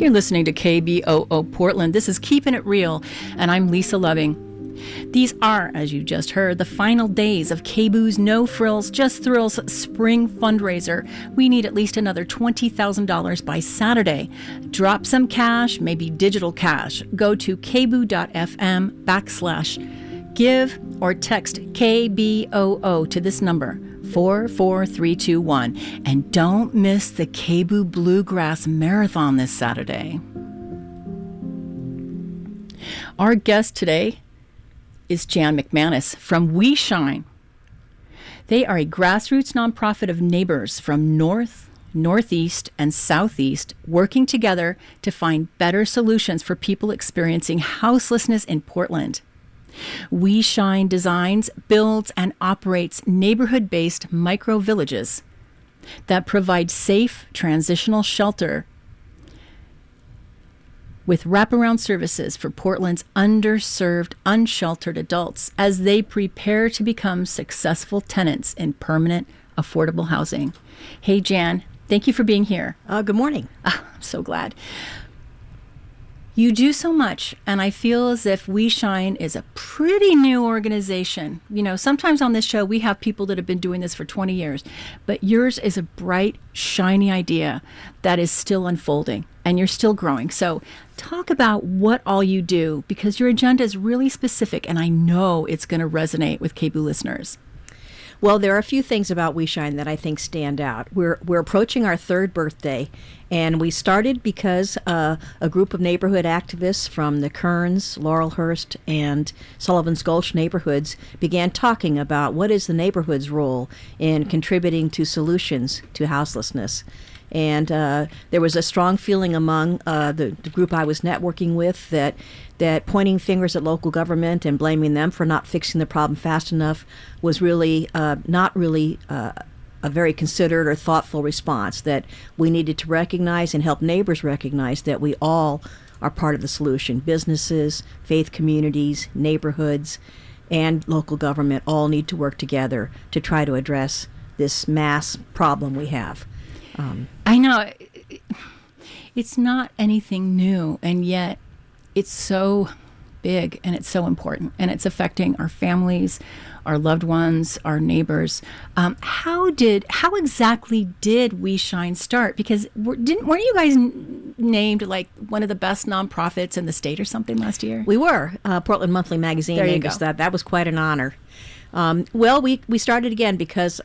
You're listening to KBOO Portland. This is Keeping It Real, and I'm Lisa Loving. These are, as you just heard, the final days of KBOO's No Frills, Just Thrills spring fundraiser. We need at least another $20,000 by Saturday. Drop some cash, maybe digital cash. Go to kboo.fm/give or text KBOO to this number, 44321. And don't miss the KBOO Bluegrass Marathon this Saturday. Our guest today is Jan McManus from We Shine. They are a grassroots nonprofit of neighbors from North, Northeast, and Southeast working together to find better solutions for people experiencing houselessness in Portland. We Shine designs, builds, and operates neighborhood-based micro-villages that provide safe transitional shelter with wraparound services for Portland's underserved, unsheltered adults as they prepare to become successful tenants in permanent, affordable housing. Hey, Jan, thank you for being here. Good morning. I'm so glad. You do so much, and I feel as if We Shine is a pretty new organization. You know, sometimes on this show we have people that have been doing this for 20 years, but yours is a bright, shiny idea that is still unfolding, and you're still growing. So talk about what all you do, because your agenda is really specific, and I know it's going to resonate with KBOO listeners. Well, there are a few things about We Shine that I think stand out. We're approaching our third birthday, and we started because a group of neighborhood activists from the Kearns, Laurelhurst, and Sullivan's Gulch neighborhoods began talking about what is the neighborhood's role in contributing to solutions to houselessness. And there was a strong feeling among the group I was networking with that pointing fingers at local government and blaming them for not fixing the problem fast enough was really not really a very considered or thoughtful response, that we needed to recognize and help neighbors recognize that we all are part of the solution. Businesses, faith communities, neighborhoods, and local government all need to work together to try to address this mass problem we have. I know it's not anything new, and yet it's so big and it's so important, and it's affecting our families, our loved ones, our neighbors. How exactly did We Shine start? Because weren't you guys named like one of the best nonprofits in the state or something last year? We were. Portland Monthly Magazine named us that. That was quite an honor. Well, we started again because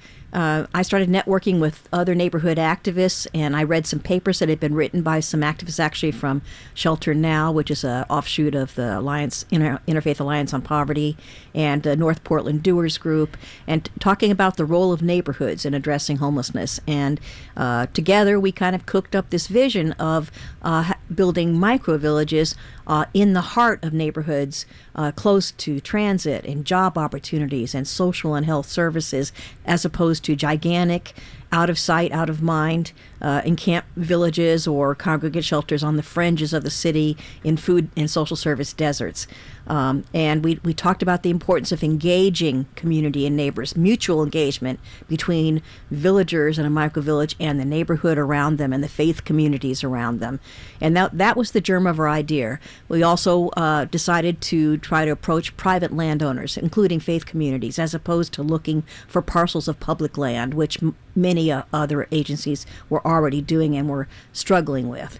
I started networking with other neighborhood activists, and I read some papers that had been written by some activists actually from Shelter Now, which is an offshoot of the Alliance, Interfaith Alliance on Poverty, and North Portland Doers Group, and talking about the role of neighborhoods in addressing homelessness. And together we kind of cooked up this vision of building micro-villages in the heart of neighborhoods close to transit and job opportunities and social and health services, as opposed to gigantic, out of sight, out of mind, encamped villages or congregate shelters on the fringes of the city in food and social service deserts. And we talked about the importance of engaging community and neighbors, mutual engagement between villagers in a microvillage and the neighborhood around them and the faith communities around them. And that was the germ of our idea. We also decided to try to approach private landowners, including faith communities, as opposed to looking for parcels of public land, which many other agencies were already doing and were struggling with.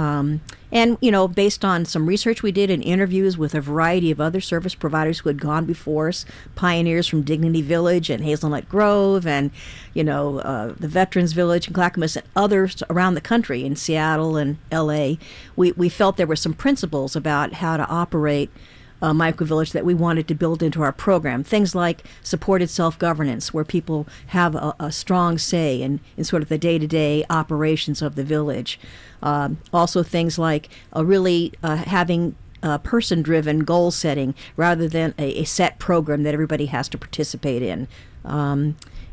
And, you know, based on some research we did and interviews with a variety of other service providers who had gone before us, pioneers from Dignity Village and Hazelnut Grove and, you know, the Veterans Village in Clackamas and others around the country in Seattle and L.A., we felt there were some principles about how to operate a microvillage that we wanted to build into our program. Things like supported self-governance, where people have a strong say in sort of the day-to-day operations of the village. Also things like really having person-driven goal setting rather than a set program that everybody has to participate in.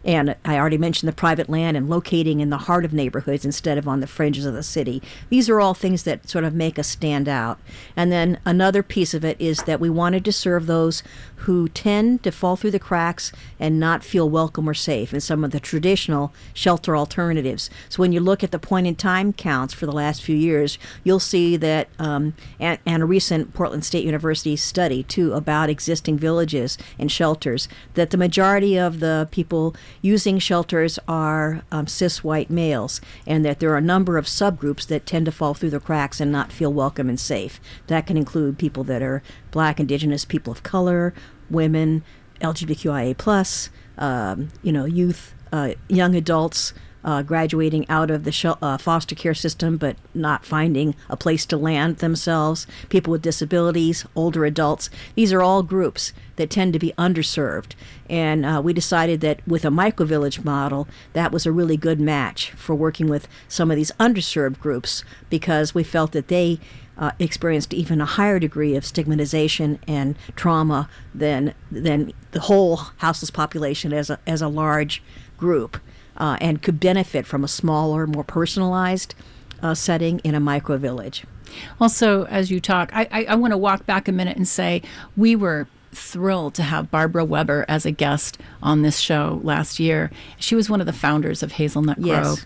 And I already mentioned the private land and locating in the heart of neighborhoods instead of on the fringes of the city. These are all things that sort of make us stand out. And then another piece of it is that we wanted to serve those who tend to fall through the cracks and not feel welcome or safe in some of the traditional shelter alternatives. So when you look at the point-in-time counts for the last few years, you'll see that, and a recent Portland State University study, too, about existing villages and shelters, that the majority of the people using shelters are cis white males, and that there are a number of subgroups that tend to fall through the cracks and not feel welcome and safe. That can include people that are Black, Indigenous, people of color, women, LGBTQIA+, youth, young adults, graduating out of the foster care system but not finding a place to land themselves, people with disabilities, older adults. These are all groups that tend to be underserved. And we decided that with a microvillage model, that was a really good match for working with some of these underserved groups, because we felt that they experienced even a higher degree of stigmatization and trauma than the whole houseless population as a large group. And could benefit from a smaller, more personalized setting in a microvillage. Also, as you talk, I want to walk back a minute and say we were thrilled to have Barbara Weber as a guest on this show last year. She was one of the founders of Hazelnut Grove.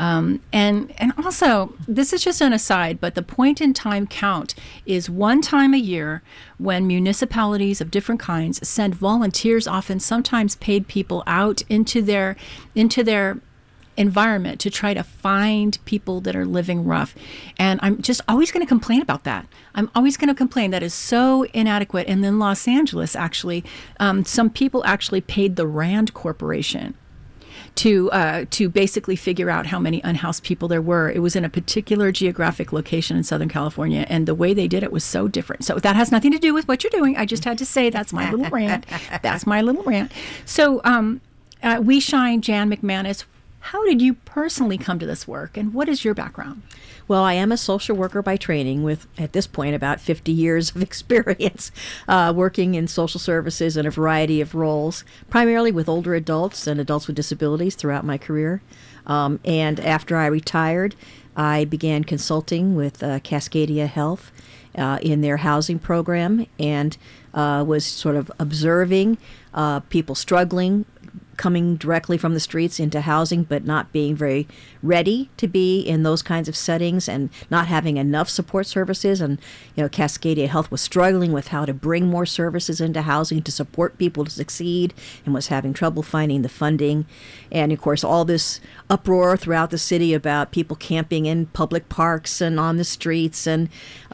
And also, this is just an aside, but the point-in-time count is one time a year when municipalities of different kinds send volunteers, often sometimes paid people, out into their environment to try to find people that are living rough. And I'm just always going to complain about that. I'm always going to complain that is so inadequate. And then Los Angeles, actually, some people actually paid the Rand Corporation to basically figure out how many unhoused people there were. It was in a particular geographic location in Southern California, and the way they did it was so different. So that has nothing to do with what you're doing. I just had to say that's my little rant. That's my little rant. So We Shine, Jan McManus, how did you personally come to this work, and what is your background? Well, I am a social worker by training with, at this point, about 50 years of experience working in social services in a variety of roles, primarily with older adults and adults with disabilities throughout my career. And after I retired, I began consulting with Cascadia Health in their housing program, and was sort of observing people struggling, coming directly from the streets into housing, but not being very ready to be in those kinds of settings and not having enough support services. And, Cascadia Health was struggling with how to bring more services into housing to support people to succeed, and was having trouble finding the funding. And, of course, all this uproar throughout the city about people camping in public parks and on the streets and,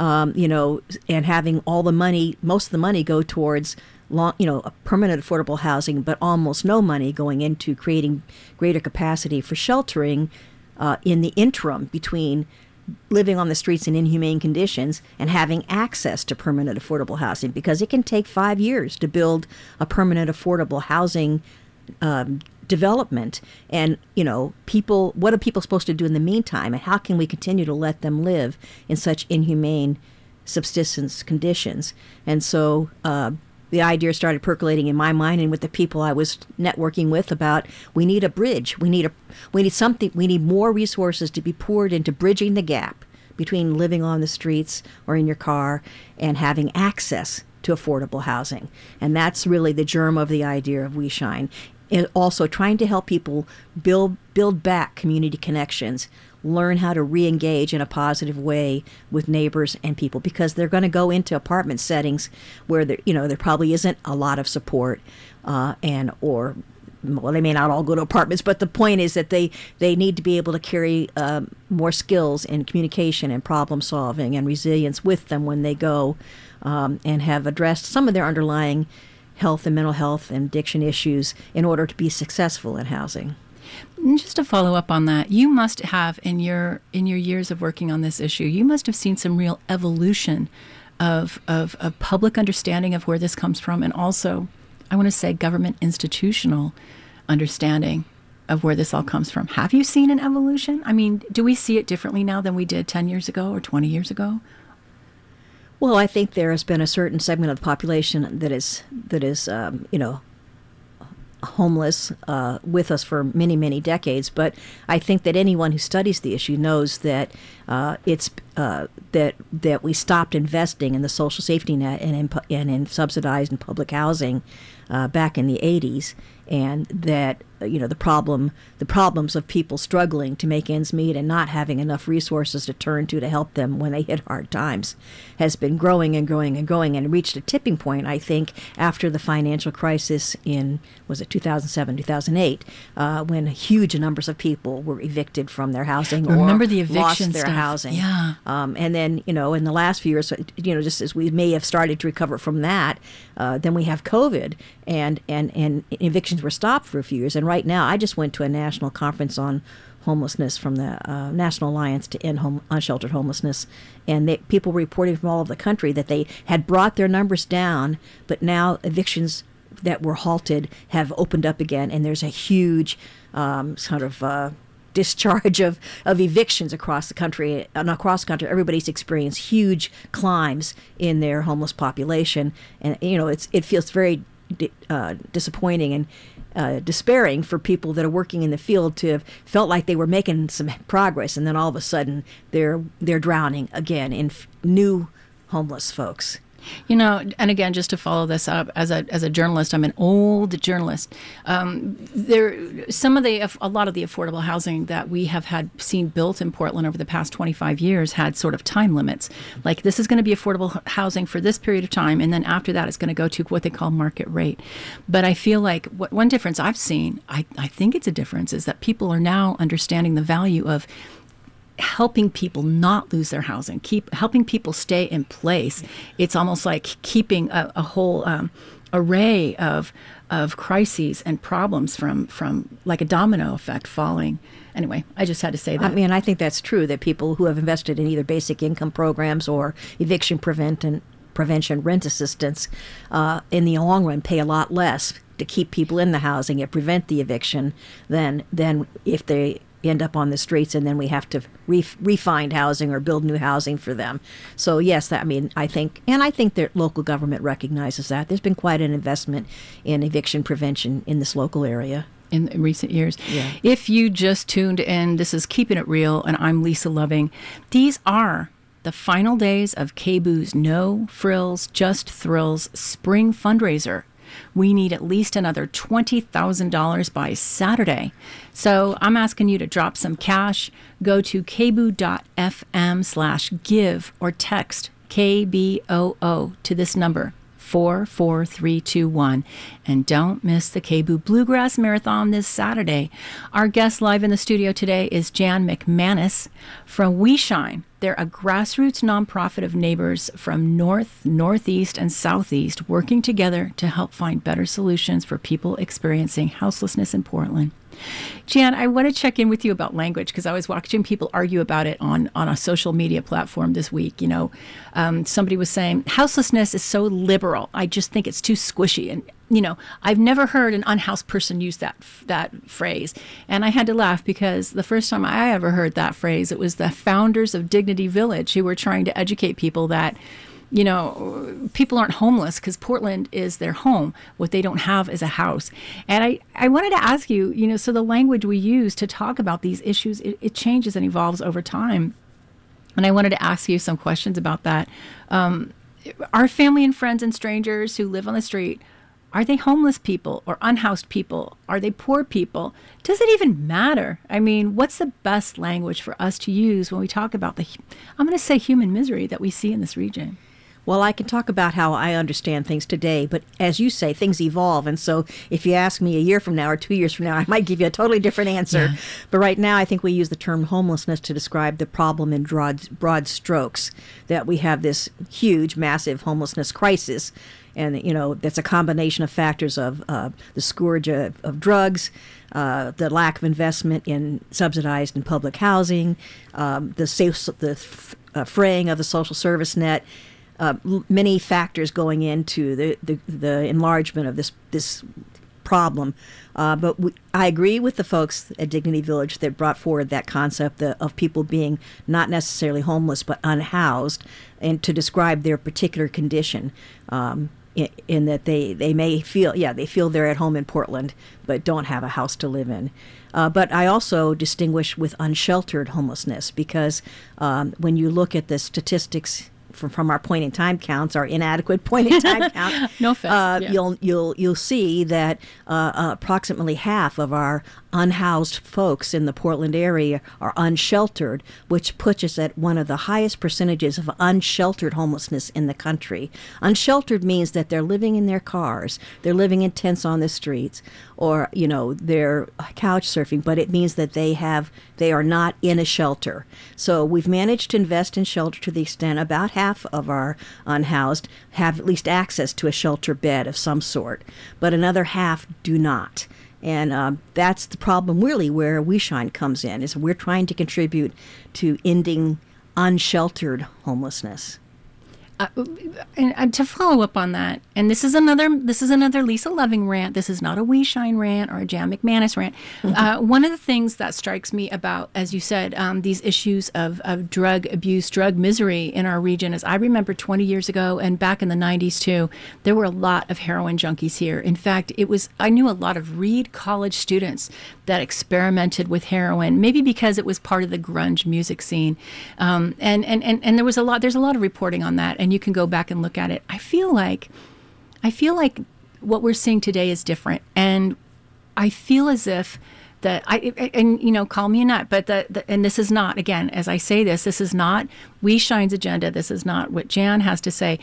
and having all the money, most of the money go towards a permanent affordable housing, but almost no money going into creating greater capacity for sheltering in the interim between living on the streets in inhumane conditions and having access to permanent affordable housing, because it can take 5 years to build a permanent affordable housing development. And, people, what are people supposed to do in the meantime? And how can we continue to let them live in such inhumane subsistence conditions? And so, the idea started percolating in my mind and with the people I was networking with about, we need a bridge. We need more resources to be poured into bridging the gap between living on the streets or in your car and having access to affordable housing. And that's really the germ of the idea of We Shine. And also trying to help people build back community connections, learn how to re-engage in a positive way with neighbors and people, because they're going to go into apartment settings where there probably isn't a lot of support, they may not all go to apartments, but the point is that they need to be able to carry more skills in communication and problem solving and resilience with them when they go, and have addressed some of their underlying health and mental health and addiction issues in order to be successful in housing. And just to follow up on that, you must have, in your years of working on this issue, you must have seen some real evolution of public understanding of where this comes from, and also, I want to say, government institutional understanding of where this all comes from. Have you seen an evolution? I mean, do we see it differently now than we did 10 years ago or 20 years ago? Well, I think there has been a certain segment of the population that is homeless with us for many, many decades. But I think that anyone who studies the issue knows that that we stopped investing in the social safety net and in subsidized and public housing back in the 80s, and that the problems of people struggling to make ends meet and not having enough resources to turn to help them when they hit hard times has been growing and growing and growing, and reached a tipping point, I think, after the financial crisis in, was it 2007, 2008, when huge numbers of people were evicted from their housing Remember or the eviction lost their stuff. housing. Yeah. And then, in the last few years, just as we may have started to recover from that, then we have COVID, and evictions were stopped for a few years. And right now, I just went to a national conference on homelessness from the National Alliance to End Unsheltered Homelessness, and people reporting from all over the country that they had brought their numbers down, but now evictions that were halted have opened up again, and there's a huge discharge of evictions across the country. And across the country, everybody's experienced huge climbs in their homeless population, and it feels very disappointing and despairing for people that are working in the field to have felt like they were making some progress, and then all of a sudden they're drowning again in new homeless folks. And again, just to follow this up, as a journalist, I'm an old journalist. A lot of the affordable housing that we have seen built in Portland over the past 25 years had sort of time limits. Like, this is going to be affordable housing for this period of time, and then after that, it's going to go to what they call market rate. But I feel like one difference I've seen, I think it's a difference, is that people are now understanding the value of helping people not lose their housing, helping people stay in place. It's almost like keeping a whole array of crises and problems from like a domino effect falling. Anyway, I just had to say that. I think that's true, that people who have invested in either basic income programs or eviction prevention rent assistance in the long run pay a lot less to keep people in the housing and prevent the eviction than if they end up on the streets and then we have to re-find housing or build new housing for them. So yes, I think that local government recognizes that. There's been quite an investment in eviction prevention in this local area in recent years. Yeah. If you just tuned in, this is Keeping It Real, and I'm Lisa Loving. These are the final days of KBOO's No Frills, Just Thrills spring fundraiser. We need at least another $20,000 by Saturday. So I'm asking you to drop some cash. Go to kboo.fm/give or text KBOO to this number, 44321. And don't miss the KBOO Bluegrass Marathon this Saturday. Our guest live in the studio today is Jan McManus from We Shine. They're a grassroots nonprofit of neighbors from North, Northeast, and Southeast working together to help find better solutions for people experiencing houselessness in Portland. Jan, I want to check in with you about language, because I was watching people argue about it on a social media platform this week. Somebody was saying houselessness is so liberal. I just think it's too squishy. And I've never heard an unhoused person use that phrase. And I had to laugh, because the first time I ever heard that phrase, it was the founders of Dignity Village who were trying to educate people that people aren't homeless because Portland is their home. What they don't have is a house. And I wanted to ask you, so the language we use to talk about these issues, it changes and evolves over time. And I wanted to ask you some questions about that. Our family and friends and strangers who live on the street, are they homeless people or unhoused people? Are they poor people? Does it even matter? What's the best language for us to use when we talk about I'm going to say human misery that we see in this region? Well, I can talk about how I understand things today, but as you say, things evolve. And so if you ask me a year from now or 2 years from now, I might give you a totally different answer. Yeah. But right now, I think we use the term homelessness to describe the problem in broad strokes, that we have this huge, massive homelessness crisis. And, that's a combination of factors of the scourge of drugs, the lack of investment in subsidized and public housing, the fraying of the social service net, many factors going into the enlargement of this problem. But I agree with the folks at Dignity Village that brought forward that concept of people being not necessarily homeless but unhoused, and to describe their particular condition. in that they may feel, they feel they're at home in Portland, but don't have a house to live in. But I also distinguish with unsheltered homelessness because when you look at the statistics from our point in time counts, our inadequate point in time count, no offense, you'll see that approximately half of our unhoused folks in the Portland area are unsheltered, which puts us at one of the highest percentages of unsheltered homelessness in the country. Unsheltered means that they're living in their cars, they're living in tents on the streets, or they're couch surfing, but it means that they are not in a shelter. So we've managed to invest in shelter to the extent about half of our unhoused have at least access to a shelter bed of some sort, but another half do not. And that's the problem really where We Shine comes in, is we're trying to contribute to ending unsheltered homelessness. And to follow up on that, and this is another Lisa Loving rant. This is not a We Shine rant or a Jan McManus rant. Mm-hmm. One of the things that strikes me about, as you said, these issues of drug abuse, drug misery in our region is I remember 20 years ago and back in the 90s too, there were a lot of heroin junkies here. In fact, I knew a lot of Reed College students that experimented with heroin, maybe because it was part of the grunge music scene, and there's a lot of reporting on that. And you can go back and look at it. I feel like what we're seeing today is different, and I feel as if that call me a nut, but and this is not, again, as I say this is not We Shine's agenda. This is not what Jan has to say.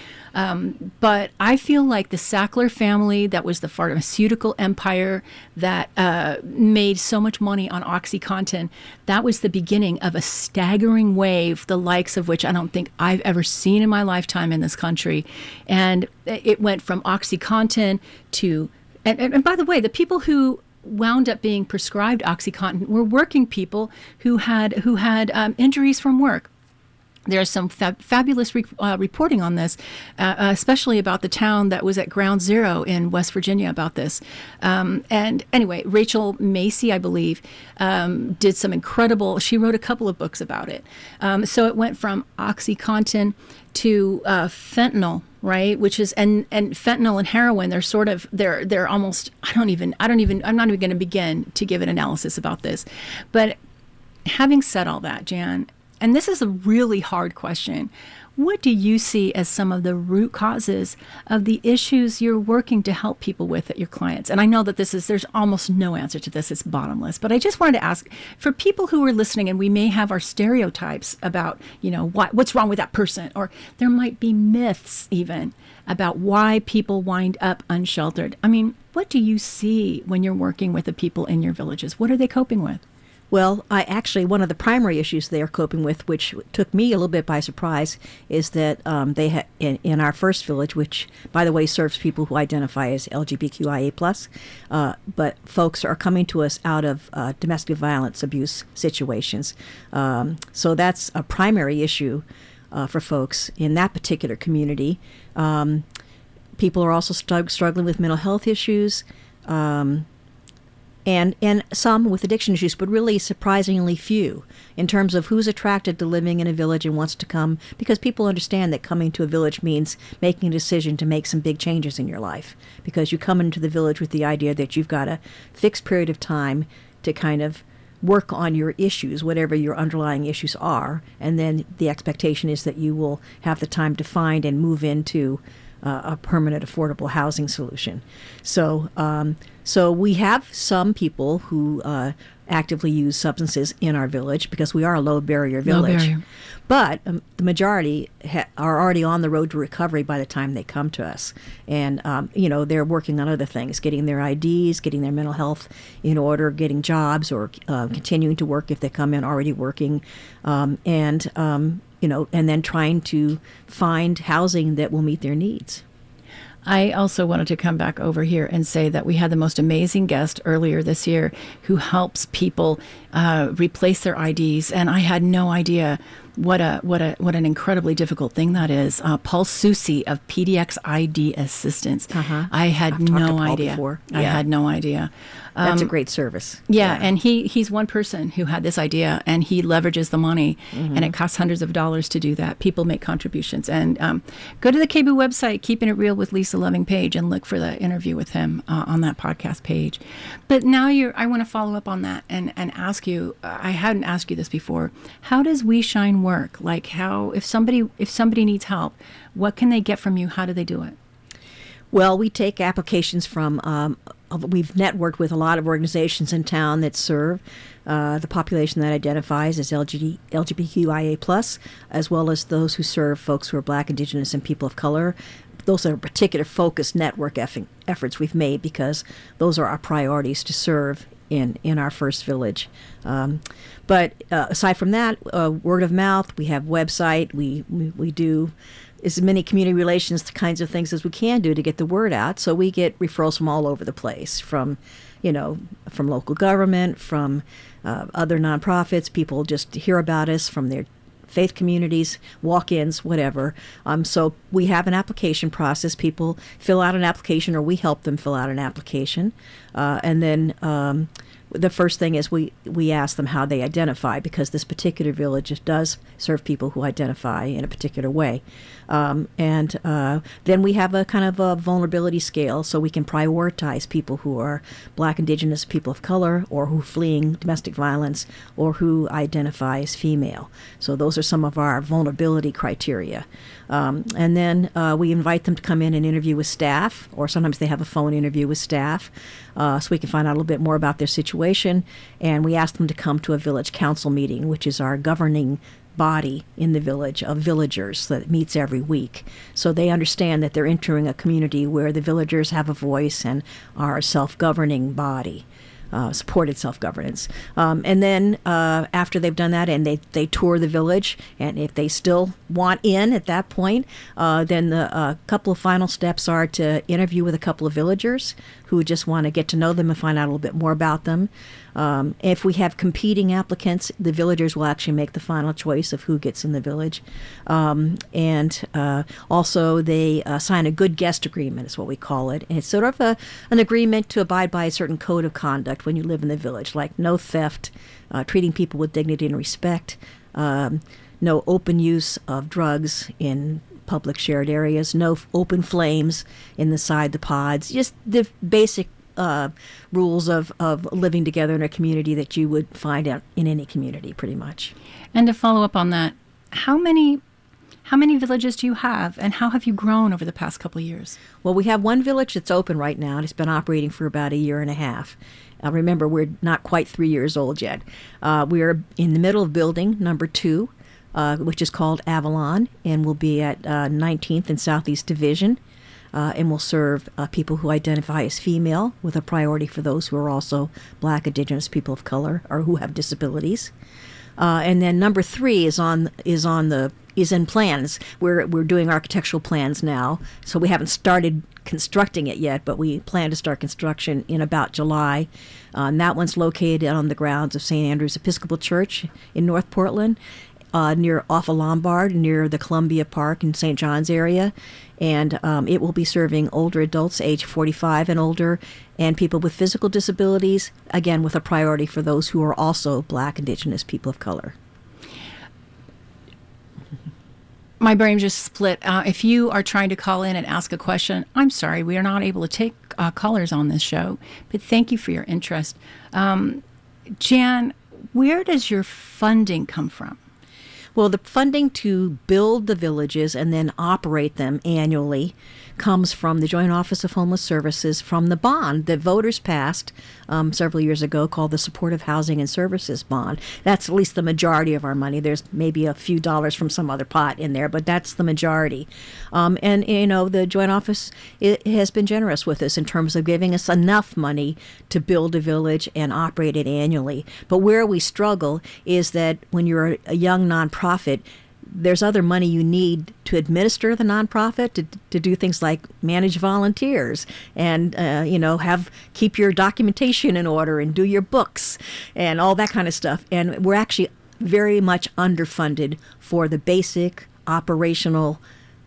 But I feel like the Sackler family, that was the pharmaceutical empire that made so much money on OxyContin, that was the beginning of a staggering wave, the likes of which I don't think I've ever seen in my lifetime in this country. And it went from OxyContin to, and by the way, the people who wound up being prescribed OxyContin were working people who had injuries from work. There's some fabulous reporting on this, especially about the town that was at ground zero in West Virginia about this. And anyway, Rachel Macy, I believe, did some incredible, she wrote a couple of books about it. So it went from OxyContin to fentanyl, right? Which is, and fentanyl and heroin, they're almost, I'm not even going to begin to give an analysis about this. But having said all that, Jan, and this is a really hard question, what do you see as some of the root causes of the issues you're working to help people with at your clients? And I know that there's almost no answer to this, it's bottomless, but I just wanted to ask, for people who are listening, and we may have our stereotypes about, what's wrong with that person, or there might be myths even about why people wind up unsheltered. I mean, what do you see when you're working with the people in your villages? What are they coping with? Well, one of the primary issues they are coping with, which took me a little bit by surprise, is that they in our first village, which, by the way, serves people who identify as LGBTQIA+, but folks are coming to us out of domestic violence abuse situations. So that's a primary issue for folks in that particular community. People are also struggling with mental health issues. And some with addiction issues, but really surprisingly few in terms of who's attracted to living in a village and wants to come, because people understand that coming to a village means making a decision to make some big changes in your life, because you come into the village with the idea that you've got a fixed period of time to kind of work on your issues, whatever your underlying issues are, and then the expectation is that you will have the time to find and move into a permanent affordable housing solution. So we have some people who actively use substances in our village because we are a low barrier village. But the majority are already on the road to recovery by the time they come to us. And, they're working on other things, getting their IDs, getting their mental health in order, getting jobs, or continuing to work if they come in already working, and then trying to find housing that will meet their needs. I also wanted to come back over here and say that we had the most amazing guest earlier this year who helps people replace their IDs. And I had no idea what an incredibly difficult thing that is. Paul Susi of PDX ID Assistance. I had no idea. I had no idea. That's a great service. Yeah, and he's one person who had this idea, and he leverages the money, and it costs hundreds of dollars to do that. People make contributions. And go to the KBOO website, Keeping It Real with Lisa Loving page, and look for the interview with him on that podcast page. But now I want to follow up on that and ask you, I hadn't asked you this before, how does We Shine work? Like how, if somebody needs help, what can they get from you? How do they do it? Well, we take applications from, we've networked with a lot of organizations in town that serve the population that identifies as LGBTQIA+, as well as those who serve folks who are Black, Indigenous, and people of color. Those are particular focused network efforts we've made because those are our priorities to serve in our first village. But aside from that, word of mouth, we have website, we do as many community relations kinds of things as we can do to get the word out. So we get referrals from all over the place, from local government, from other nonprofits. People just hear about us from their faith communities, walk-ins, whatever. So we have an application process. People fill out an application, or we help them fill out an application. And then the first thing is we ask them how they identify, because this particular village does serve people who identify in a particular way. And then we have a kind of a vulnerability scale, so we can prioritize people who are Black, Indigenous, people of color, or who are fleeing domestic violence, or who identify as female. So those are some of our vulnerability criteria. And then we invite them to come in and interview with staff, or sometimes they have a phone interview with staff, so we can find out a little bit more about their situation. And we ask them to come to a village council meeting, which is our governing body in the village of villagers that meets every week. So they understand that they're entering a community where the villagers have a voice and are a self-governing body. Supported self-governance. And then after they've done that and they tour the village, and if they still want in at that point, then the couple of final steps are to interview with a couple of villagers who just want to get to know them and find out a little bit more about them. If we have competing applicants, the villagers will actually make the final choice of who gets in the village. And also they sign a good guest agreement, is what we call it. And it's sort of an agreement to abide by a certain code of conduct when you live in the village, like no theft, treating people with dignity and respect, no open use of drugs in public shared areas, no open flames inside the pods, just the basic rules of living together in a community that you would find out in any community, pretty much. And to follow up on that, how many villages do you have, and how have you grown over the past couple of years? Well, we have one village that's open right now, and it's been operating for about a year and a half. Remember, we're not quite 3 years old yet. We are in the middle of building number 2, which is called Avalon, and will be at 19th and Southeast Division. And will serve people who identify as female, with a priority for those who are also Black, Indigenous, people of color, or who have disabilities. And then number 3 is in plans. We're doing architectural plans now, so we haven't started constructing it yet, but we plan to start construction in about July. And that one's located on the grounds of St. Andrew's Episcopal Church in North Portland, off of Lombard, near the Columbia Park in St. John's area. And it will be serving older adults, age 45 and older, and people with physical disabilities, again, with a priority for those who are also Black, Indigenous, people of color. My brain just split. If you are trying to call in and ask a question, I'm sorry, we are not able to take callers on this show, but thank you for your interest. Jan, where does your funding come from? Well, the funding to build the villages and then operate them annually comes from the Joint Office of Homeless Services, from the bond that voters passed several years ago called the Supportive Housing and Services Bond. That's at least the majority of our money. There's maybe a few dollars from some other pot in there, but that's the majority. And, the Joint Office has been generous with us in terms of giving us enough money to build a village and operate it annually. But where we struggle is that when you're a young nonprofit, there's other money you need to administer the nonprofit, to do things like manage volunteers and keep your documentation in order and do your books and all that kind of stuff. And we're very much underfunded for the basic operational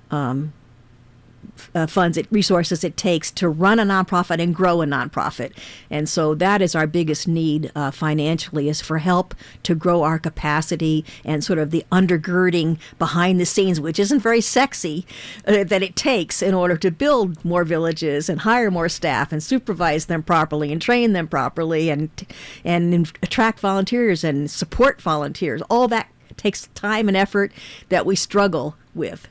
resources it takes to run a nonprofit and grow a nonprofit. And so that is our biggest need financially, is for help to grow our capacity and sort of the undergirding behind the scenes, which isn't very sexy, that it takes in order to build more villages and hire more staff and supervise them properly and train them properly and attract volunteers and support volunteers. All that takes time and effort that we struggle with.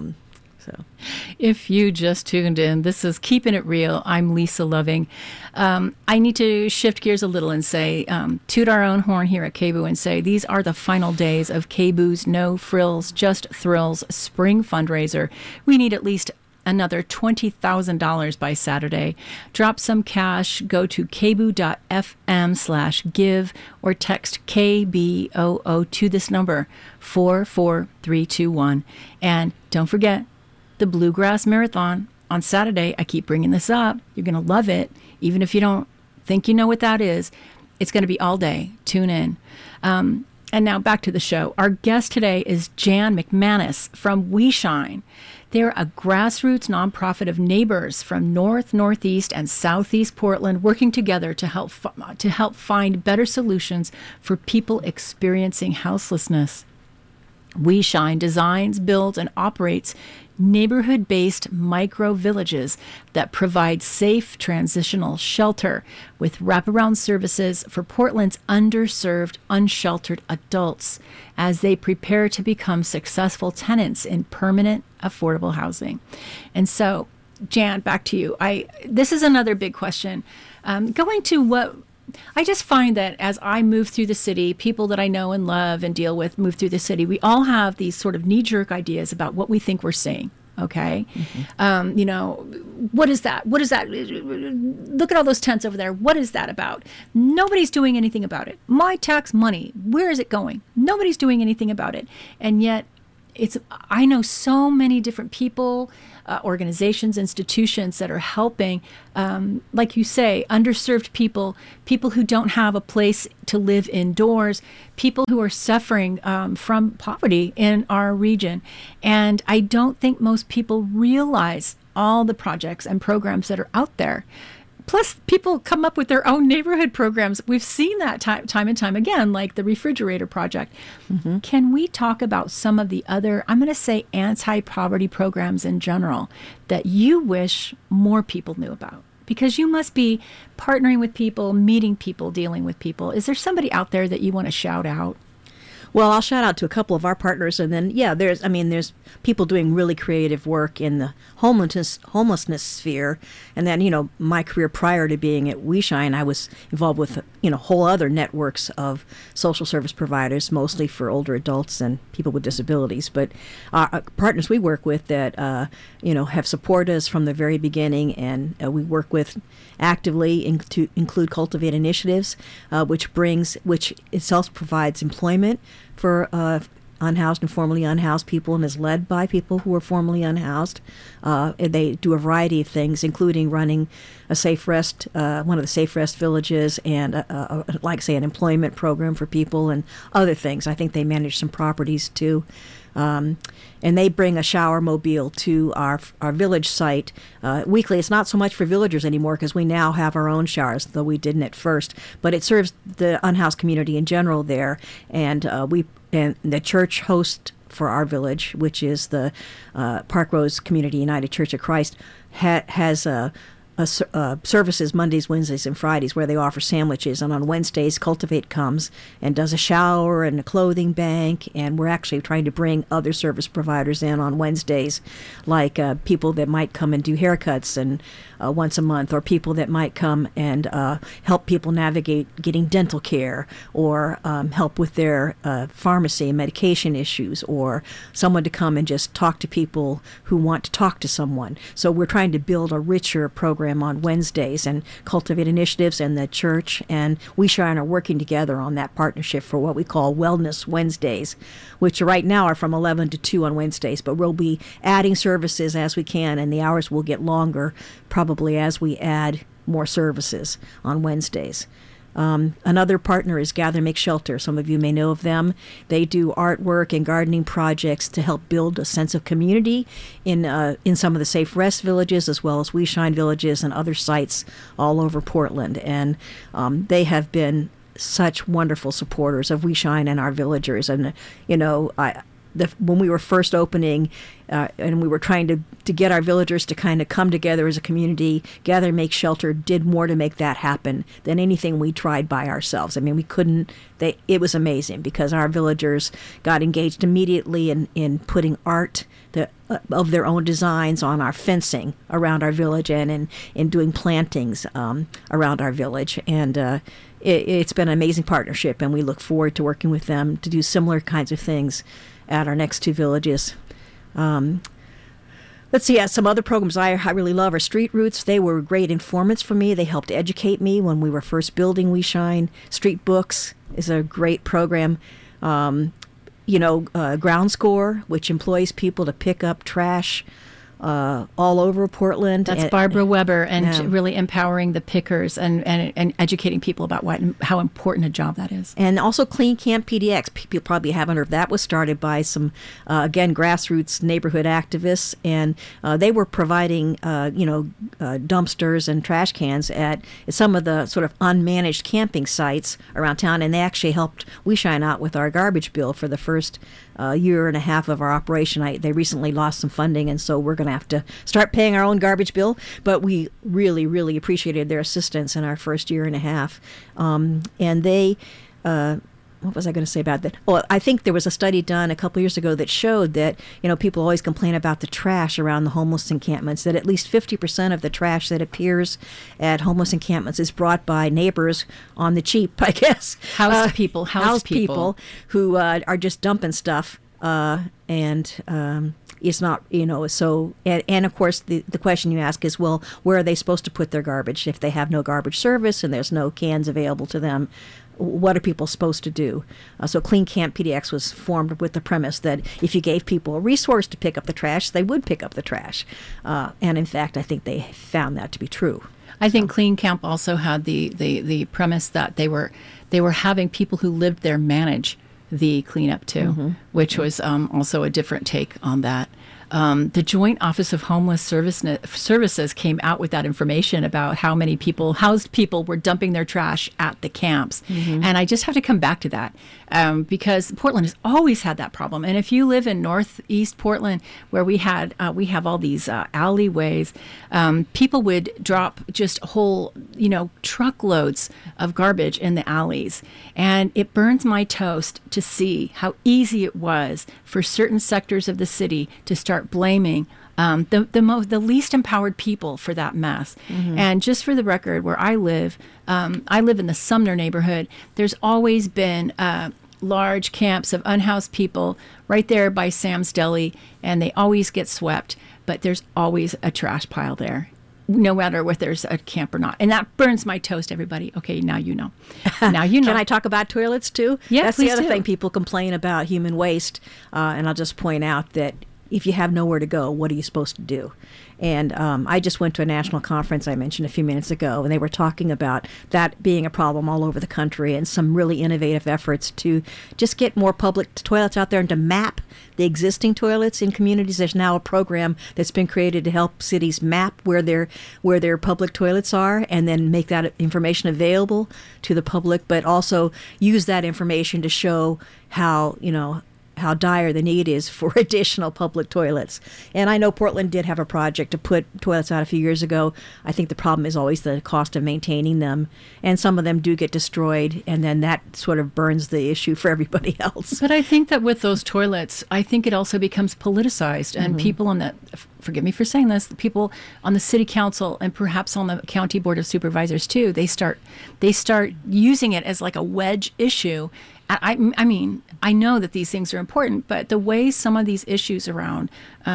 If you just tuned in, this is Keeping It Real. I'm Lisa Loving. I need to shift gears a little and say, toot our own horn here at KBOO and say, these are the final days of KBOO's No Frills, Just Thrills spring fundraiser. We need at least another $20,000 by Saturday. Drop some cash, go to kboo.fm/give or text KBOO to this number, 44321. And don't forget, the Bluegrass Marathon on Saturday. I keep bringing this up. You're going to love it. Even if you don't think you know what that is, it's going to be all day. Tune in. And now back to the show. Our guest today is Jan McManus from We Shine. They're a grassroots nonprofit of neighbors from North, Northeast, and Southeast Portland working together to help find better solutions for people experiencing houselessness. We Shine designs, builds, and operates neighborhood-based micro-villages that provide safe transitional shelter with wraparound services for Portland's underserved, unsheltered adults as they prepare to become successful tenants in permanent, affordable housing. And so, Jan, back to you. This is another big question. Going to what I just find that as I move through the city, people that I know and love and deal with move through the city, we all have these sort of knee-jerk ideas about what we think we're seeing. Okay. Mm-hmm. What is that? What is that? Look at all those tents over there. What is that about? Nobody's doing anything about it. My tax money, where is it going? Nobody's doing anything about it. And yet I know so many different people, organizations, institutions that are helping, like you say, underserved people who don't have a place to live indoors, people who are suffering from poverty in our region. And I don't think most people realize all the projects and programs that are out there. Plus, people come up with their own neighborhood programs. We've seen that time and time again, like the Refrigerator Project. Mm-hmm. Can we talk about some of the other, I'm going to say, anti-poverty programs in general that you wish more people knew about? Because you must be partnering with people, meeting people, dealing with people. Is there somebody out there that you want to shout out? Well, I'll shout out to a couple of our partners, and then, there's people doing really creative work in the homelessness sphere. And then, my career prior to being at We Shine, I was involved with, whole other networks of social service providers, mostly for older adults and people with disabilities. But our partners we work with that, have supported us from the very beginning, and we work with actively to include Cultivate Initiatives, which itself provides employment for unhoused and formerly unhoused people, and is led by people who are formerly unhoused. They do a variety of things, including running a Safe Rest, one of the Safe Rest villages, and an employment program for people and other things. I think they manage some properties too. And they bring a shower mobile to our village site weekly. It's not so much for villagers anymore because we now have our own showers, though we didn't at first. But it serves the unhoused community in general there. And the church host for our village, which is the Park Rose Community United Church of Christ, has services Mondays, Wednesdays, and Fridays where they offer sandwiches. And on Wednesdays, Cultivate comes and does a shower and a clothing bank. And we're actually trying to bring other service providers in on Wednesdays, like people that might come and do haircuts and once a month, or people that might come and help people navigate getting dental care, or help with their pharmacy and medication issues, or someone to come and just talk to people who want to talk to someone. So we're trying to build a richer program on Wednesdays, and Cultivate Initiatives and the church and We Shine are working together on that partnership for what we call Wellness Wednesdays, which right now are from 11 to 2 on Wednesdays, but we'll be adding services as we can, and the hours will get longer probably as we add more services on Wednesdays. Another partner is Gather Make Shelter. Some of you may know of them. They do artwork and gardening projects to help build a sense of community in some of the Safe Rest villages, as well as We Shine villages and other sites all over Portland. And they have been such wonderful supporters of We Shine and our villagers. And when we were first opening and we were trying to get our villagers to kind of come together as a community, Gather Make Shelter did more to make that happen than anything we tried by ourselves. I mean, we couldn't, it was amazing because our villagers got engaged immediately in putting art of their own designs on our fencing around our village and in doing plantings around our village. And it's been an amazing partnership, and we look forward to working with them to do similar kinds of things at our next two villages. Let's see, some other programs I really love are Street Roots. They were great informants for me. They helped educate me when we were first building We Shine. Street Books is a great program. Ground Score, which employs people to pick up trash all over Portland. That's Barbara Weber, and really empowering the pickers and educating people about how important a job that is. And also Clean Camp PDX. People probably haven't heard of that. Was started by some, grassroots neighborhood activists, and they were providing, dumpsters and trash cans at some of the sort of unmanaged camping sites around town, and they actually helped We Shine out with our garbage bill for the first year and a half of our operation. They recently lost some funding, and so we're going to have to start paying our own garbage bill, but we really, really appreciated their assistance in our first year and a half. And they, what was I going to say about that? Well, I think there was a study done a couple years ago that showed that, people always complain about the trash around the homeless encampments, that at least 50% of the trash that appears at homeless encampments is brought by neighbors on the cheap, I guess. Housed people who are just dumping stuff, and it's not, so, and of course the question you ask is, well, where are they supposed to put their garbage if they have no garbage service and there's no cans available to them? What are people supposed to do? So Clean Camp PDX was formed with the premise that if you gave people a resource to pick up the trash, they would pick up the trash. And in fact, I think they found that to be true. I think Clean Camp also had the premise that they were having people who lived there manage the cleanup too, which was also a different take on that. The Joint Office of Homeless Services came out with that information about how many housed people were dumping their trash at the camps. And I just have to come back to that because Portland has always had that problem. And if you live in Northeast Portland, where we have all these alleyways, people would drop just whole, truckloads of garbage in the alleys. And it burns my toast to see how easy it was for certain sectors of the city to start blaming the least empowered people for that mess. And just for the record, where I live in the Sumner neighborhood. There's always been large camps of unhoused people right there by Sam's Deli, and they always get swept, but there's always a trash pile there, no matter whether there's a camp or not. And that burns my toast, everybody. Okay, now you know. Now you know. Can I talk about toilets too? Yeah, that's the other thing. People complain about human waste, and I'll just point out that if you have nowhere to go, what are you supposed to do? And I just went to a national conference I mentioned a few minutes ago, and they were talking about that being a problem all over the country and some really innovative efforts to just get more public toilets out there and to map the existing toilets in communities. There's now a program that's been created to help cities map where their public toilets are and then make that information available to the public, but also use that information to show how dire the need is for additional public toilets. And I know Portland did have a project to put toilets out a few years ago. I think the problem is always the cost of maintaining them. And some of them do get destroyed, and then that sort of burns the issue for everybody else. But I think that with those toilets, I think it also becomes politicized. And people on the, forgive me for saying this, the people on the city council and perhaps on the county board of supervisors too, they start using it as like a wedge issue. I mean, I know that these things are important, but the way some of these issues around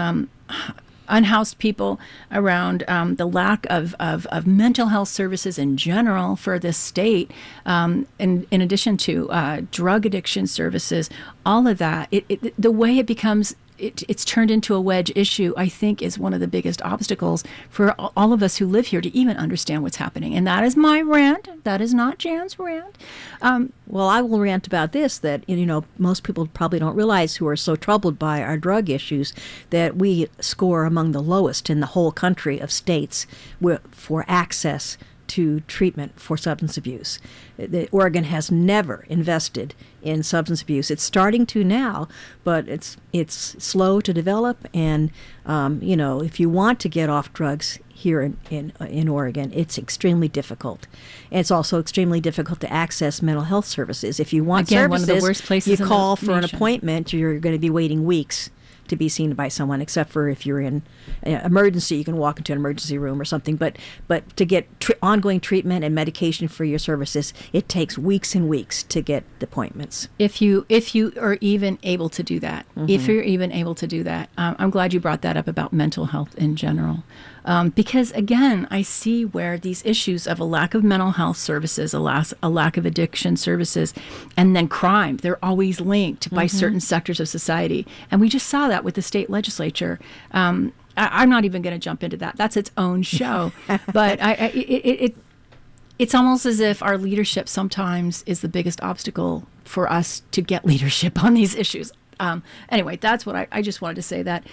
unhoused people, around the lack of mental health services in general for this state, in addition to drug addiction services, all of that, the way it becomes it's turned into a wedge issue, I think is one of the biggest obstacles for all of us who live here to even understand what's happening. And that is my rant. That is not Jan's rant. Well, I will rant about this, that, most people probably don't realize, who are so troubled by our drug issues, that we score among the lowest in the whole country of states for access to treatment for substance abuse. Oregon has never invested in substance abuse. It's starting to now, but it's slow to develop. And if you want to get off drugs here in Oregon, it's extremely difficult. And it's also extremely difficult to access mental health services. If you want services, one of the worst places you call for an appointment, you're going to be waiting weeks to be seen by someone, except for if you're in emergency, you can walk into an emergency room or something. But to get ongoing treatment and medication for your services, it takes weeks and weeks to get appointments. If you are even able to do that, if you're even able to do that, I'm glad you brought that up about mental health in general. Because again, I see where these issues of a lack of mental health services, a lack of addiction services, and then crime, they're always linked by certain sectors of society. And we just saw that with the state legislature. I'm not even going to jump into that. That's its own show. But it's almost as if our leadership sometimes is the biggest obstacle for us to get leadership on these issues. Anyway, that's what I just wanted to say that.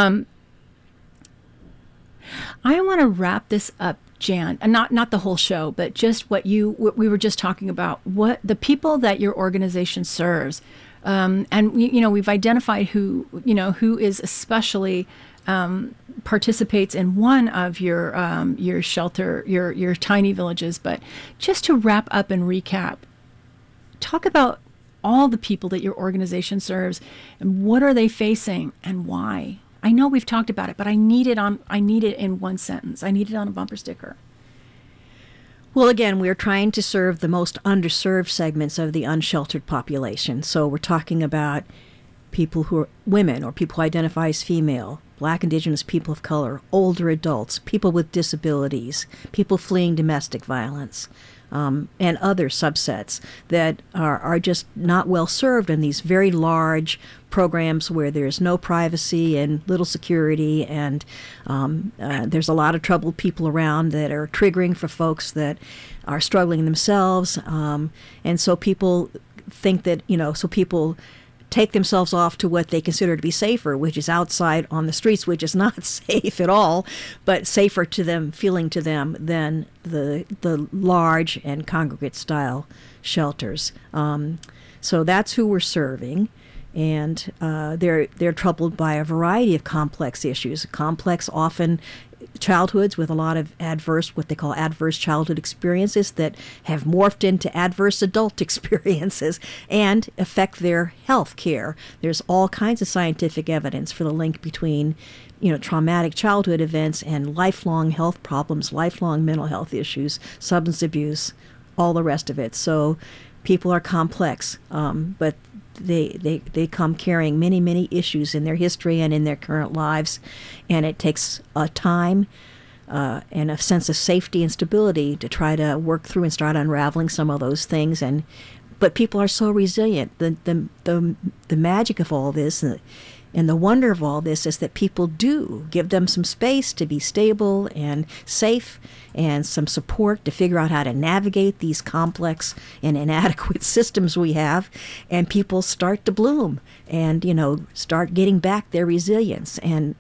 I want to wrap this up, Jan, and not the whole show, but just what we were just talking about, what the people that your organization serves. And we've identified who is especially participates in one of your shelter, your tiny villages. But just to wrap up and recap, talk about all the people that your organization serves and what are they facing and why. I know we've talked about it, but I need it in one sentence. I need it on a bumper sticker. Well, again, we're trying to serve the most underserved segments of the unsheltered population. So we're talking about people who are women or people who identify as female, Black, Indigenous, people of color, older adults, people with disabilities, people fleeing domestic violence, and other subsets that are just not well served in these very large programs where there's no privacy and little security, and there's a lot of troubled people around that are triggering for folks that are struggling themselves. And so people think that, so people take themselves off to what they consider to be safer, which is outside on the streets, which is not safe at all, but safer to them, feeling to them, than the large and congregate style shelters. So that's who we're serving. And they're troubled by a variety of complex issues, complex often childhoods with a lot of what they call adverse childhood experiences that have morphed into adverse adult experiences and affect their health care. There's all kinds of scientific evidence for the link between traumatic childhood events and lifelong health problems, lifelong mental health issues, substance abuse, all the rest of it. So people are complex, but they come carrying many, many issues in their history and in their current lives, and it takes a time and a sense of safety and stability to try to work through and start unraveling some of those things. But people are so resilient. The magic of all this and the wonder of all this is that people do give them some space to be stable and safe and some support to figure out how to navigate these complex and inadequate systems we have, and people start to bloom and start getting back their resilience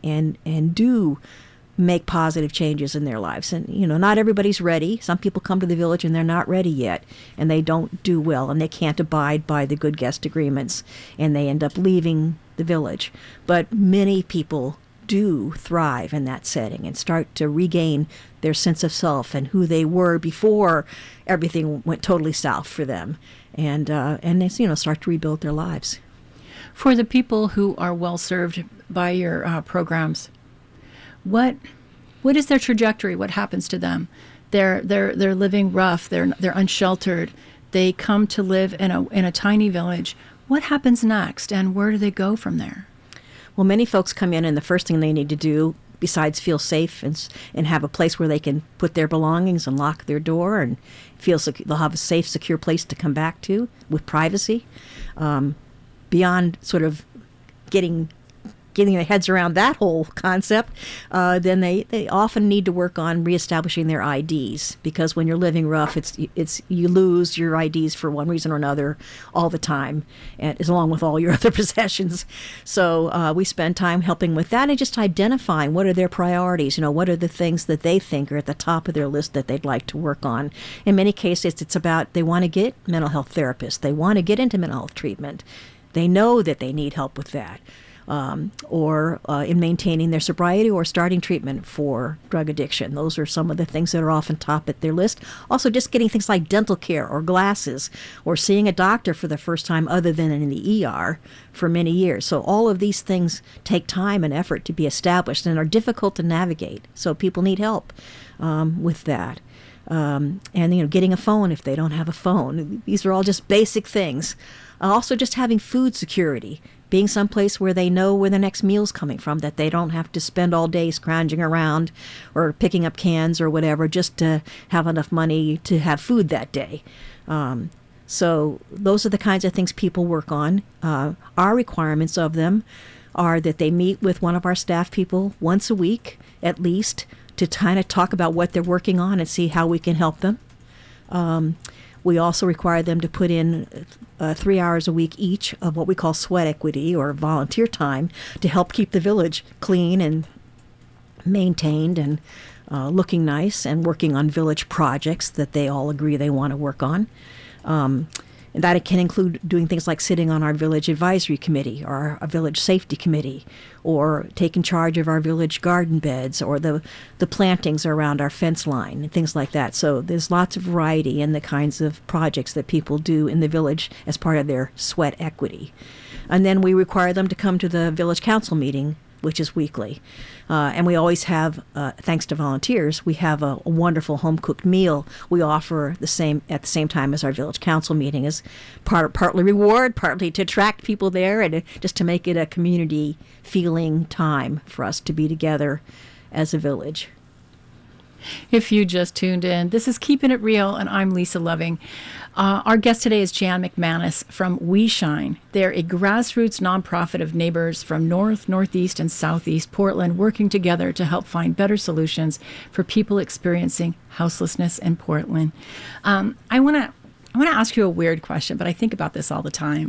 and do make positive changes in their lives. And not everybody's ready. Some people come to the village and they're not ready yet, and they don't do well, and they can't abide by the good guest agreements, and they end up leaving the village. But many people do thrive in that setting and start to regain their sense of self and who they were before everything went totally south for them, and they start to rebuild their lives. For the people who are well served by your programs, what is their trajectory? What happens to them? They're living rough. They're unsheltered. They come to live in a tiny village. What happens next, and where do they go from there? Well, many folks come in, and the first thing they need to do, besides feel safe and have a place where they can put their belongings and lock their door and feel they'll have a safe, secure place to come back to with privacy, beyond sort of getting getting their heads around that whole concept, then they often need to work on reestablishing their IDs, because when you're living rough, it's you lose your IDs for one reason or another all the time, and as along with all your other possessions. So we spend time helping with that and just identifying what are their priorities. What are the things that they think are at the top of their list that they'd like to work on. In many cases, it's about they want to get mental health therapists. They want to get into mental health treatment. They know that they need help with that. Or in maintaining their sobriety or starting treatment for drug addiction. Those are some of the things that are often top at their list. Also, just getting things like dental care or glasses or seeing a doctor for the first time other than in the ER for many years. So all of these things take time and effort to be established and are difficult to navigate. So people need help with that. And getting a phone if they don't have a phone. These are all just basic things. Also, just having food security, being someplace where they know where the next meal's coming from, that they don't have to spend all day scrounging around or picking up cans or whatever just to have enough money to have food that day. So those are the kinds of things people work on. Our requirements of them are that they meet with one of our staff people once a week at least to kind of talk about what they're working on and see how we can help them. We also require them to put in 3 hours a week each of what we call sweat equity or volunteer time to help keep the village clean and maintained and looking nice, and working on village projects that they all agree they want to work on. And that can include doing things like sitting on our village advisory committee or a village safety committee, or taking charge of our village garden beds or the plantings around our fence line and things like that. So there's lots of variety in the kinds of projects that people do in the village as part of their sweat equity. And then we require them to come to the village council meeting, which is weekly. And we always have, thanks to volunteers, we have a wonderful home-cooked meal we offer at the same time as our village council meeting, as partly reward, partly to attract people there, and just to make it a community-feeling time for us to be together as a village. If you just tuned in, this is Keeping It Real, and I'm Lisa Loving. Our guest today is Jan McManus from We Shine. They're a grassroots nonprofit of neighbors from North, Northeast, and Southeast Portland working together to help find better solutions for people experiencing houselessness in Portland. I want to ask you a weird question, but I think about this all the time.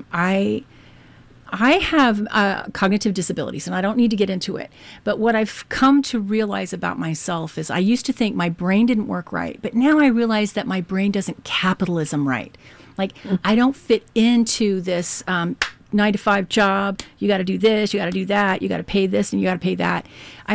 I have cognitive disabilities, and I don't need to get into it. But what I've come to realize about myself is I used to think my brain didn't work right, but now I realize that my brain doesn't capitalism right. Like, I don't fit into this 9-to-5 job. You got to do this, you got to do that, you got to pay this, and you got to pay that.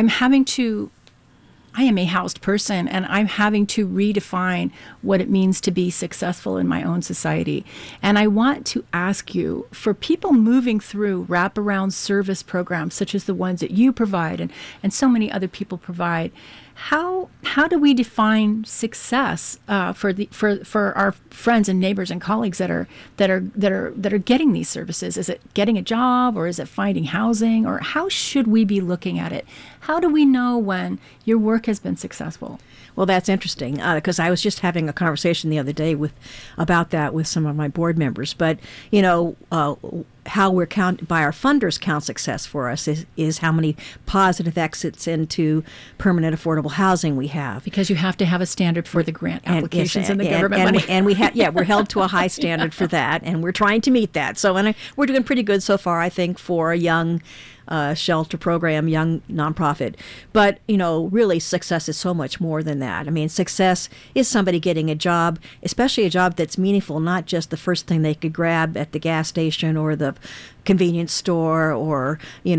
I am a housed person, and I'm having to redefine what it means to be successful in my own society. And I want to ask you, for people moving through wraparound service programs such as the ones that you provide and so many other people provide, how do we define success for our friends and neighbors and colleagues that are getting these services? Is it getting a job, or is it finding housing, or how should we be looking at it? How do we know when your work has been successful? Well, that's interesting, because I was just having a conversation the other day about that with some of my board members. But how we're by our funders count success for us is how many positive exits into permanent affordable housing we have. Because you have to have a standard for the grant applications and the government money. And we're held to a high standard for that, and we're trying to meet that. So we're doing pretty good so far, I think, for a young shelter program, young nonprofit. But, really success is so much more than that. I mean, success is somebody getting a job, especially a job that's meaningful, not just the first thing they could grab at the gas station or the convenience store or,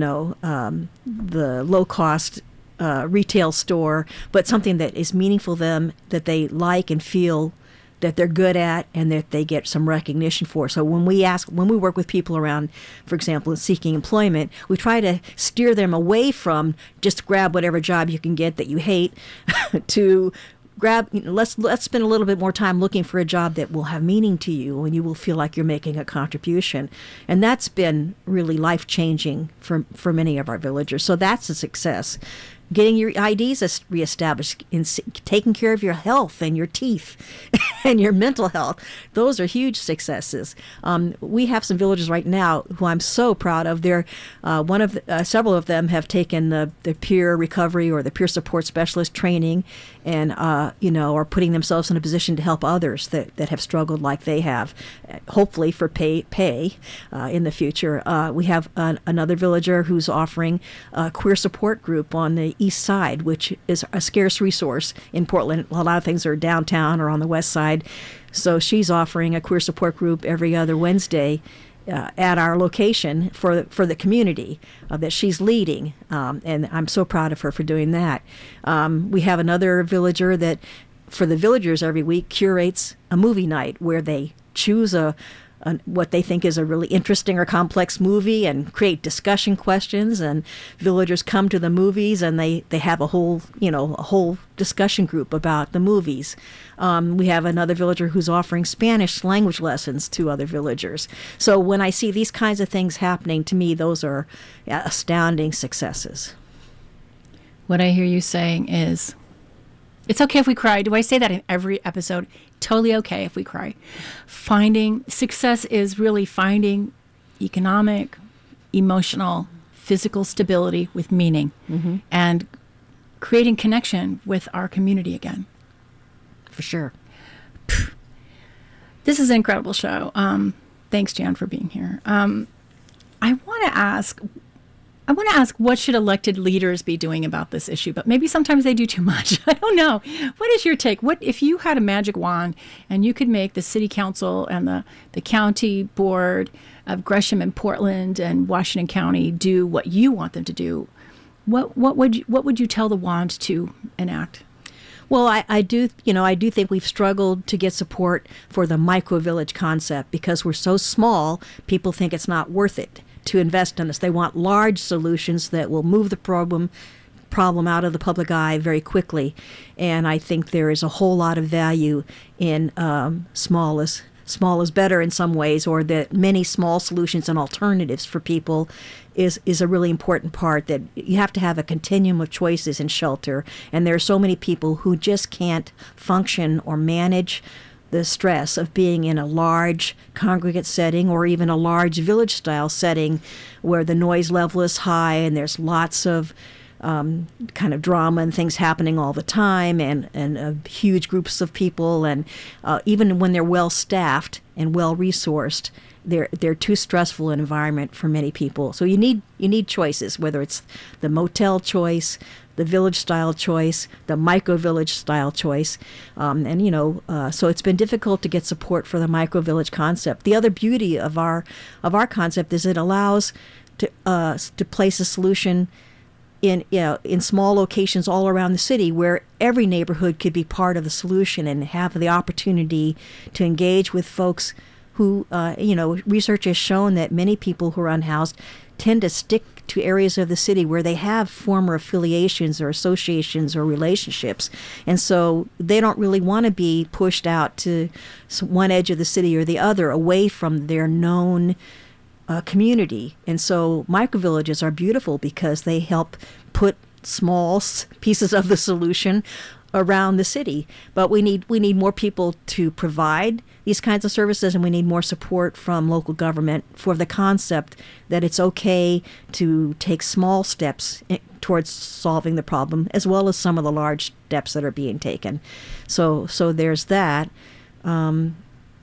the low-cost retail store, but something that is meaningful to them, that they like and feel that they're good at and that they get some recognition for. So when we work with people around, for example, seeking employment, we try to steer them away from just grab whatever job you can get that you hate to grab, let's spend a little bit more time looking for a job that will have meaning to you and you will feel like you're making a contribution. And that's been really life-changing for many of our villagers. So that's a success. getting your IDs reestablished, taking care of your health and your teeth and your mental health. Those are huge successes. We have some villages right now who I'm so proud of. They're several of them have taken the peer recovery or the peer support specialist training, and are putting themselves in a position to help others that have struggled like they have, hopefully for pay in the future. We have another villager who's offering a queer support group on the east side, which is a scarce resource in Portland. A lot of things are downtown or on the west side. So she's offering a queer support group every other Wednesday at our location for the community that she's leading, and I'm so proud of her for doing that. We have another villager that, for the villagers every week, curates a movie night where they choose what they think is a really interesting or complex movie and create discussion questions, and villagers come to the movies and they have a whole discussion group about the movies. We have another villager who's offering Spanish language lessons to other villagers. So when I see these kinds of things happening, to me, those are astounding successes. What I hear you saying is, it's okay if we cry. Do I say that in every episode? Totally okay if we cry. Success is really finding economic, emotional, physical stability with meaning, and creating connection with our community again. For sure. This is an incredible show. Thanks, Jan, for being here. I want to ask, what should elected leaders be doing about this issue? But maybe sometimes they do too much. I don't know. What is your take? What if you had a magic wand and you could make the city council and the county board of Gresham and Portland and Washington County do what you want them to do? What would you tell the wand to enact? Well, I do think we've struggled to get support for the micro-village concept because we're so small, people think it's not worth it to invest in us. They want large solutions that will move the problem out of the public eye very quickly. And I think there is a whole lot of value in small is better in some ways, or that many small solutions and alternatives for people is a really important part, that you have to have a continuum of choices in shelter. And there are so many people who just can't function or manage the stress of being in a large congregate setting or even a large village-style setting where the noise level is high and there's lots of kind of drama and things happening all the time, and huge groups of people, and even when they're well-staffed and well-resourced, they're too stressful an environment for many people. So you need choices, whether it's the motel choice, the village-style choice, the micro-village-style choice. So it's been difficult to get support for the micro-village concept. The other beauty of our concept is it allows to place a solution in small locations all around the city where every neighborhood could be part of the solution and have the opportunity to engage with folks who, research has shown that many people who are unhoused tend to stick to areas of the city where they have former affiliations or associations or relationships. And so they don't really want to be pushed out to one edge of the city or the other, away from their known community. And so microvillages are beautiful because they help put small pieces of the solution around the city. But we need more people to provide these kinds of services, and we need more support from local government for the concept that it's okay to take small steps towards solving the problem, as well as some of the large steps that are being taken. So there's that. I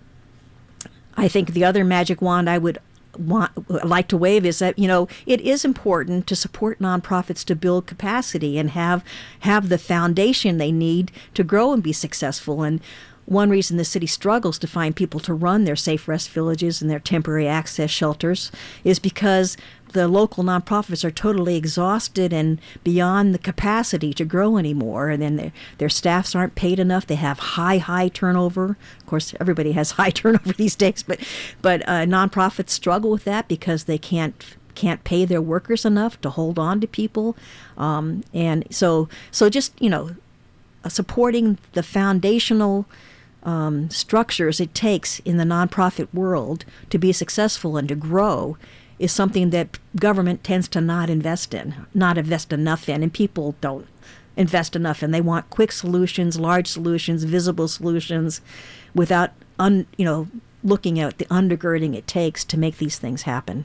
think the other magic wand I would like to wave is that, it is important to support nonprofits to build capacity and have the foundation they need to grow and be successful. And one reason the city struggles to find people to run their safe rest villages and their temporary access shelters is because the local nonprofits are totally exhausted and beyond the capacity to grow anymore. And then their staffs aren't paid enough. They have high turnover. Of course, everybody has high turnover these days, but nonprofits struggle with that because they can't pay their workers enough to hold on to people. And so just, supporting the foundational structures it takes in the nonprofit world to be successful and to grow is something that government tends to not invest enough in, and people don't invest enough in. They want quick solutions, large solutions, visible solutions, without looking at the undergirding it takes to make these things happen.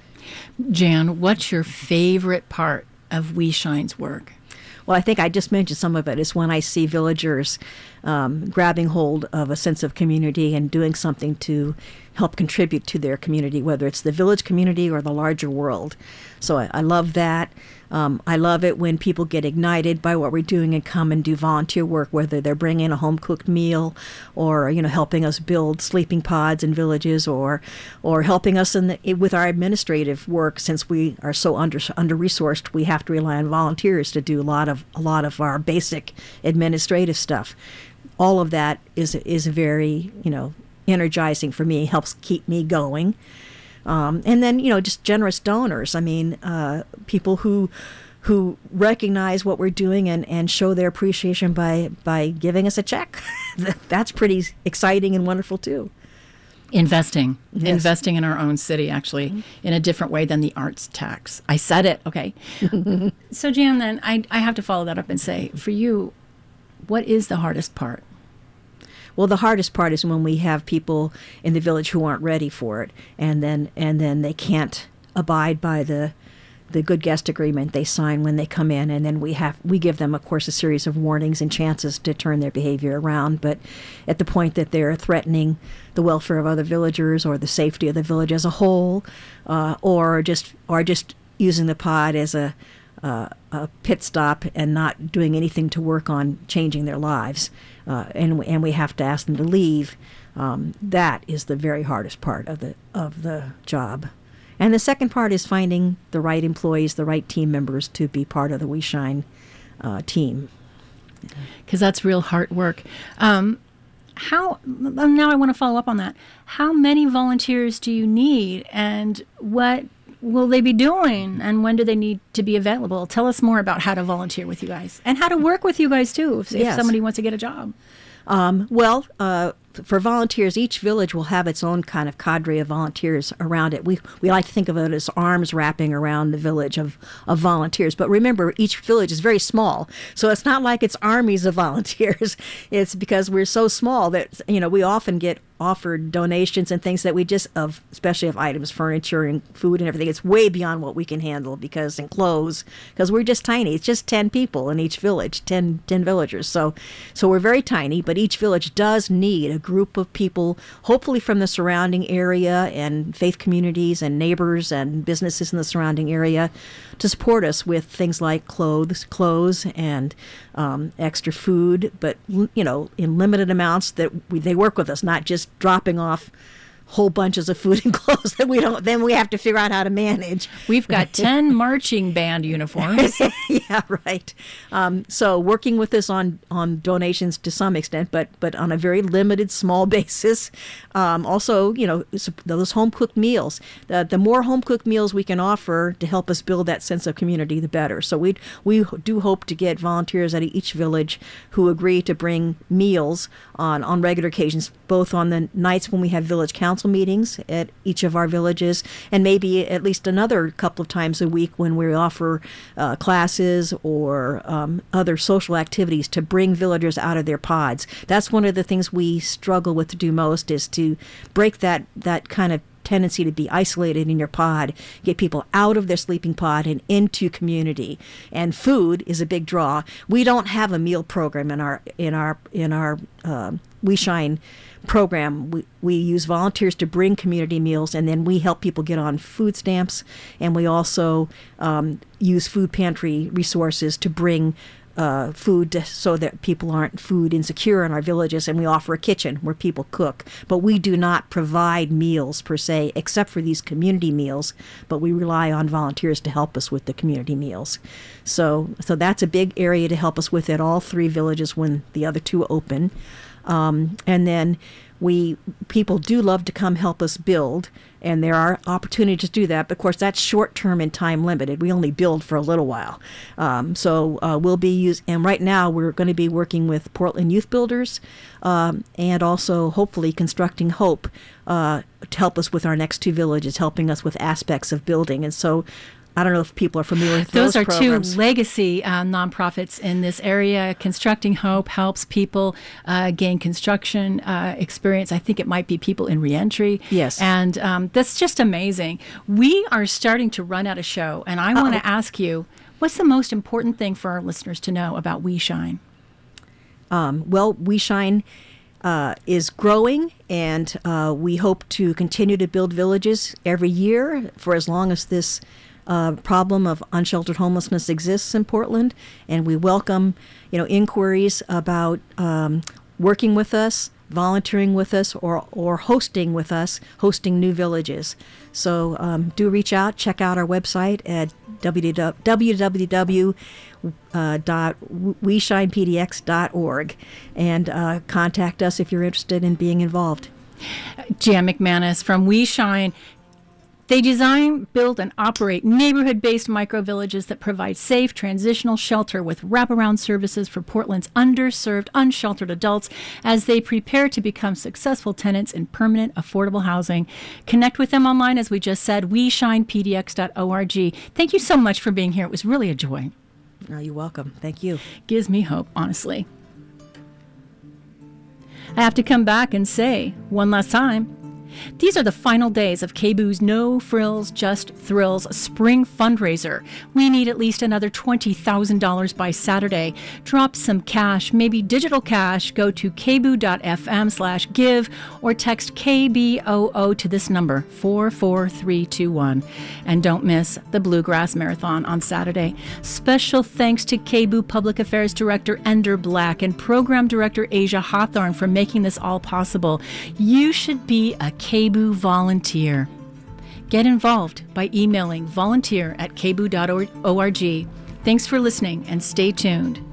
Jan, what's your favorite part of We Shine's work? Well, I think I just mentioned some of it is when I see villagers grabbing hold of a sense of community and doing something to help contribute to their community, whether it's the village community or the larger world. So I love that. I love it when people get ignited by what we're doing and come and do volunteer work, whether they're bringing a home-cooked meal or, helping us build sleeping pods in villages or helping us with our administrative work. Since we are so under-resourced, we have to rely on volunteers to do a lot of our basic administrative stuff. All of that is very, energizing for me, helps keep me going. And then, just generous donors. I mean, people who recognize what we're doing and show their appreciation by giving us a check. That's pretty exciting and wonderful, too. Investing in our own city, actually, in a different way than the arts tax. I said it. Okay. So, Jan, then I have to follow that up and say, for you, what is the hardest part? Well, the hardest part is when we have people in the village who aren't ready for it, and then they can't abide by the good guest agreement they sign when they come in, and then we give them, of course, a series of warnings and chances to turn their behavior around. But at the point that they're threatening the welfare of other villagers or the safety of the village as a whole, or just using the pod as a pit stop and not doing anything to work on changing their lives, and we have to ask them to leave. That is the very hardest part of the job. And the second part is finding the right employees, the right team members to be part of the We Shine team. Because that's real hard work. Now I want to follow up on that. How many volunteers do you need, and what will they be doing, and when do they need to be available? Tell us more about how to volunteer with you guys and how to work with you guys too if somebody wants to get a job. For volunteers, each village will have its own kind of cadre of volunteers around it. We like to think of it as arms wrapping around the village of volunteers. But remember, each village is very small, so it's not like it's armies of volunteers. It's because we're so small that we often get offered donations and things that especially of items, furniture and food and everything. It's way beyond what we can handle because we're just tiny. It's just 10 people in each village, 10 villagers. So we're very tiny, but each village does need a group of people, hopefully from the surrounding area and faith communities and neighbors and businesses in the surrounding area, to support us with things like clothes and extra food, but in limited amounts that they work with us, not just dropping off whole bunches of food and clothes that we have to figure out how to manage. We've got 10 marching band uniforms. Yeah, right. So working with us on donations to some extent, but on a very limited, small basis. Also, those home-cooked meals. The more home-cooked meals we can offer to help us build that sense of community, the better. So we do hope to get volunteers at each village who agree to bring meals on regular occasions, both on the nights when we have village council meetings at each of our villages, and maybe at least another couple of times a week when we offer classes or other social activities to bring villagers out of their pods. That's one of the things we struggle with to do most, is to break that kind of tendency to be isolated in your pod, get people out of their sleeping pod and into community. And food is a big draw. We don't have a meal program in our We Shine program. We use volunteers to bring community meals, and then we help people get on food stamps, and we also use food pantry resources to bring food so that people aren't food insecure in our villages, and we offer a kitchen where people cook. But we do not provide meals per se, except for these community meals, but we rely on volunteers to help us with the community meals. So that's a big area to help us with at all 3 villages when the other 2 open. And then people do love to come help us build, and there are opportunities to do that. But of course, that's short term and time limited. We only build for a little while. So we'll be and right now we're going to be working with Portland Youth Builders, and also hopefully Constructing Hope to help us with our next 2 villages, helping us with aspects of building. And so I don't know if people are familiar with those programs. Those are 2 legacy nonprofits in this area. Constructing Hope helps people gain construction experience. I think it might be people in reentry. Yes. And that's just amazing. We are starting to run out of show, and I want to ask you, what's the most important thing for our listeners to know about We Shine? Well, We Shine is growing, and we hope to continue to build villages every year for as long as this problem of unsheltered homelessness exists in Portland, and we welcome, inquiries about working with us, volunteering with us, or hosting with us, hosting new villages. So do reach out, check out our website at www.weshinepdx.org, and contact us if you're interested in being involved. Jan McManus from We Shine. They design, build, and operate neighborhood-based micro-villages that provide safe, transitional shelter with wraparound services for Portland's underserved, unsheltered adults as they prepare to become successful tenants in permanent, affordable housing. Connect with them online, as we just said, weshinepdx.org. Thank you so much for being here. It was really a joy. No, you're welcome. Thank you. Gives me hope, honestly. I have to come back and say, one last time, these are the final days of KBOO's No Frills, Just Thrills spring fundraiser. We need at least another $20,000 by Saturday. Drop some cash, maybe digital cash. Go to kboo.fm/give or text KBOO to this number, 44321. And don't miss the Bluegrass Marathon on Saturday. Special thanks to KBOO Public Affairs Director Ender Black and Program Director Asia Hawthorne for making this all possible. You should be a KBOO volunteer. Get involved by emailing volunteer@kboo.org. Thanks for listening and stay tuned.